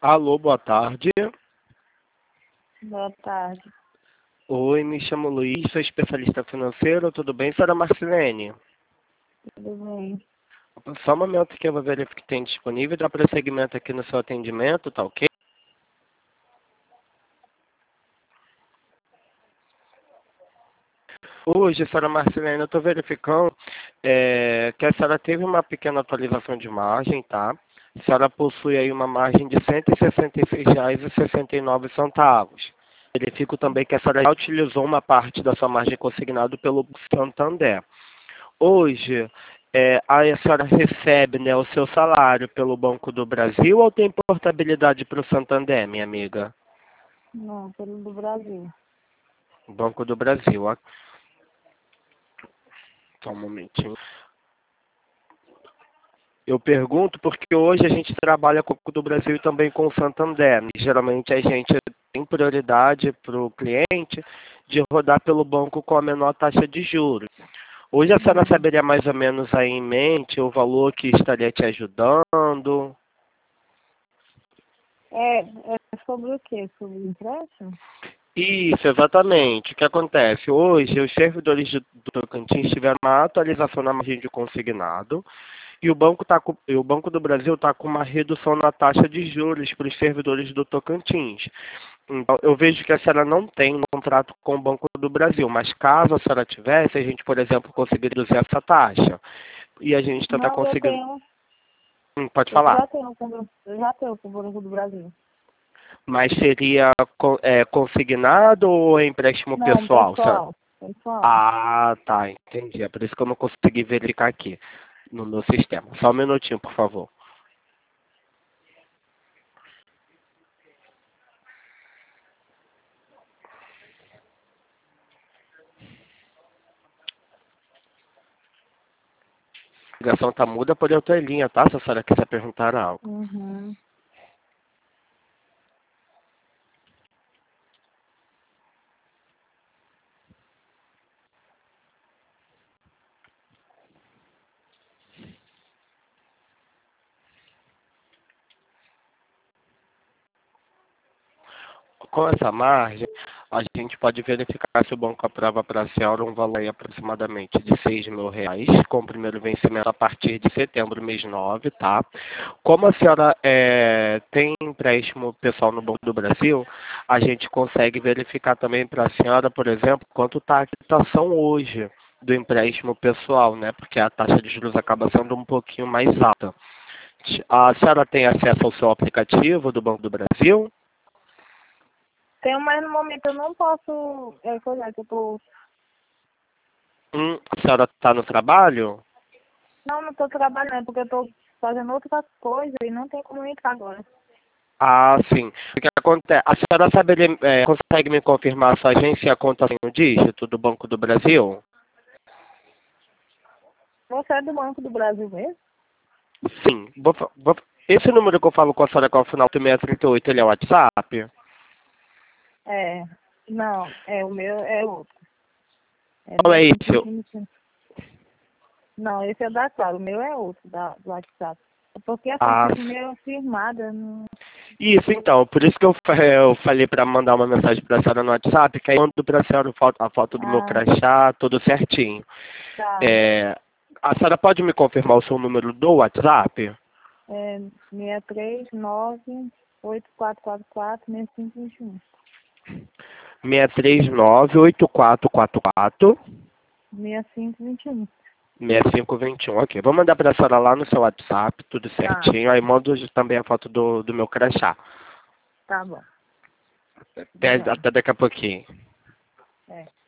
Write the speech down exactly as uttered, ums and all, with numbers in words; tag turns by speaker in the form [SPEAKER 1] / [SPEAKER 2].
[SPEAKER 1] Alô, boa tarde.
[SPEAKER 2] Boa tarde.
[SPEAKER 1] Oi, me chamo Luiz, sou especialista financeiro. Tudo bem, senhora Marcelene?
[SPEAKER 2] Tudo bem?
[SPEAKER 1] Só um momento que eu vou verificar o que tem disponível. Dá prosseguimento aqui no seu atendimento, tá ok? Hoje, senhora Marcelene, eu estou verificando é, que a senhora teve uma pequena atualização de margem, tá? A senhora possui aí uma margem de cento e sessenta e seis reais e sessenta e nove centavos. Verifico também que a senhora já utilizou uma parte da sua margem consignada pelo Santander. Hoje, é, a senhora recebe, né, o seu salário pelo Banco do Brasil ou tem portabilidade para o Santander, minha amiga?
[SPEAKER 2] Não, pelo do Brasil.
[SPEAKER 1] Banco do Brasil, ó. Só um momentinho. Eu pergunto porque hoje a gente trabalha com o Banco do Brasil e também com o Santander. Geralmente a gente tem prioridade para o cliente de rodar pelo banco com a menor taxa de juros. Hoje a senhora saberia mais ou menos aí em mente o valor que estaria te ajudando?
[SPEAKER 2] É, é sobre o quê? Sobre o empréstimo?
[SPEAKER 1] Isso, exatamente. O que acontece? Hoje, os servidores do do Tocantins tiveram uma atualização na margem de consignado e o Banco, tá com, e o Banco do Brasil está com uma redução na taxa de juros para os servidores do Tocantins. Então, eu vejo que a senhora não tem um contrato com o Banco do Brasil, mas caso a senhora tivesse, a gente, por exemplo, conseguir reduzir essa taxa. E a gente está
[SPEAKER 2] Não, eu
[SPEAKER 1] conseguindo...
[SPEAKER 2] tenho.
[SPEAKER 1] Hum, pode
[SPEAKER 2] Eu
[SPEAKER 1] falar.
[SPEAKER 2] já tenho, com- eu já tenho com o Banco do Brasil.
[SPEAKER 1] Mas seria co- é, consignado ou é empréstimo
[SPEAKER 2] Não,
[SPEAKER 1] pessoal, senhora?
[SPEAKER 2] pessoal. Pessoal.
[SPEAKER 1] Ah, tá, entendi. É por isso que eu não consegui verificar aqui no meu sistema. Só um minutinho, por favor. A ligação tá muda, porém eu tô em linha, tá? Se a senhora quiser perguntar algo.
[SPEAKER 2] Uhum.
[SPEAKER 1] Com essa margem, a gente pode verificar se o banco aprova para a senhora um valor aí aproximadamente de seis mil reais, com o primeiro vencimento a partir de setembro, mês nove, tá? Como a senhora é, tem empréstimo pessoal no Banco do Brasil, a gente consegue verificar também para a senhora, por exemplo, quanto está a quitação hoje do empréstimo pessoal, né? Porque a taxa de juros acaba sendo um pouquinho mais alta. A senhora tem acesso ao seu aplicativo do Banco do Brasil?
[SPEAKER 2] Tenho, mas no momento eu não posso. É coisa que eu tô.
[SPEAKER 1] Hum, a senhora está no trabalho?
[SPEAKER 2] Não, não tô trabalhando, porque eu tô fazendo outras coisas e não tem como entrar agora.
[SPEAKER 1] Ah, sim. O que acontece? A senhora saberia, é, consegue me confirmar a sua agência e a conta sem o dígito do Banco do Brasil?
[SPEAKER 2] Você é do Banco do Brasil mesmo?
[SPEAKER 1] Sim. Vou, fa- vou- esse número que eu falo com a senhora, que é o final do seis três oito, ele é o WhatsApp?
[SPEAKER 2] É. Não, é o meu é outro. É
[SPEAKER 1] Qual é
[SPEAKER 2] meu
[SPEAKER 1] esse?
[SPEAKER 2] cinco. Não, esse é da Claro, o meu é outro, da, do WhatsApp. É porque assim,
[SPEAKER 1] Ah,
[SPEAKER 2] fica meio firmada. Não...
[SPEAKER 1] isso então. Por isso que eu, fa- eu falei para mandar uma mensagem para a senhora no WhatsApp, que aí eu mando para a senhora a foto, a foto do meu
[SPEAKER 2] Ah,
[SPEAKER 1] crachá, tudo certinho.
[SPEAKER 2] tá.
[SPEAKER 1] É, a senhora pode me confirmar o seu número do WhatsApp?
[SPEAKER 2] É seis três nove oito quatro quatro quatro seis cinco dois um.
[SPEAKER 1] seis três nove oito quatro quatro quatro
[SPEAKER 2] seis cinco dois um.
[SPEAKER 1] seis cinco dois um, ok. Vou mandar para a senhora lá no seu WhatsApp, tudo
[SPEAKER 2] Tá,
[SPEAKER 1] certinho. Aí mando também a foto do, do meu crachá.
[SPEAKER 2] tá bom.
[SPEAKER 1] Até,
[SPEAKER 2] Obrigada.
[SPEAKER 1] até daqui a pouquinho.
[SPEAKER 2] É.